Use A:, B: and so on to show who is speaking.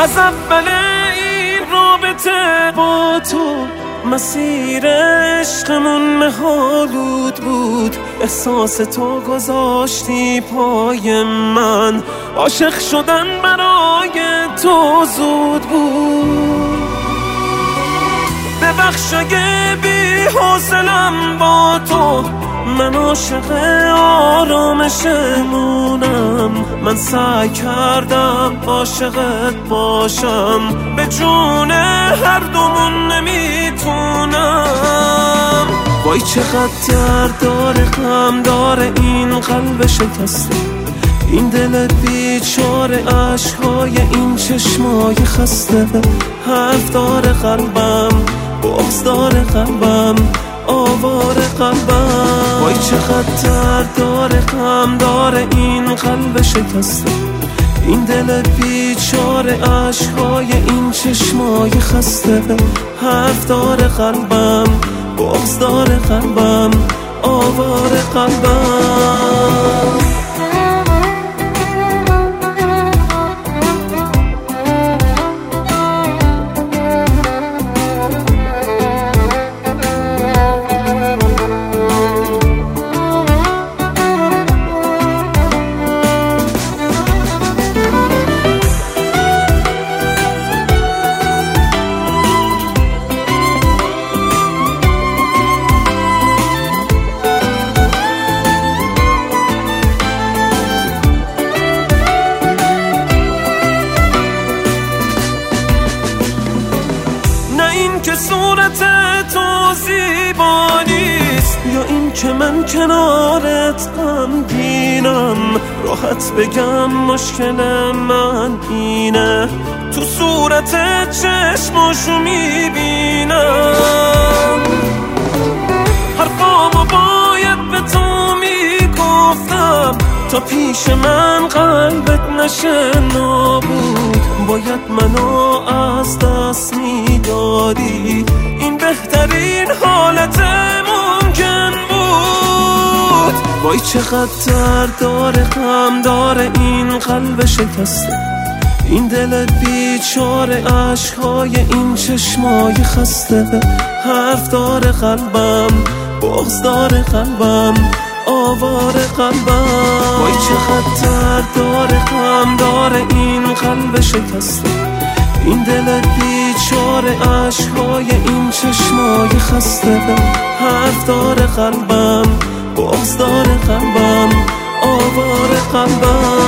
A: از اول این رابطه با تو مسیر عشقمون مه‌آلود بود. احساس تو گذاشتی پای من، عاشق شدن برای تو زود بود. ببخش اگه بی حوصله‌ام با تو، من عاشق آرامشمونم. من سعی کردم عاشقت باشم، به جون هر دومون نمیتونم. وای چقدر درد داره، غم داره این قلب شکسته، این دل بیچاره، عشقهای این چشمای خسته. حرف داره قلبم، بغض داره قلبم، آواره قلبم. وای چقدر درد داره، غم داره این قلب شکسته، این دل بیچاره، عشقهای این چشمای خسته. حرف داره قلبم، بغض داره قلبم، آواره قلبم. که صورت تو زیبا نیست، یا این که من کنارت غمگینم. راحت بگم مشکل من اینه، تو صورت چشماشو میبینم. حرفامو باید به تو میگفتم، تا پیش من قلبت نشه نابود. باید منو از دست میدادی، این بهترین حالت ممکن بود. وای چقدر درد داره، غم داره این قلب شکسته، این دل بیچاره، عشقهای این چشمای خسته. حرف داره قلبم، بغض داره قلبم، آواره قلبم. وای چقدر درد داره، غم داره این قلب شکسته، این دل بیچاره، عشقهای این چشمای خسته. حرف داره قلبم، بغض داره قلبم، آواره قلبم.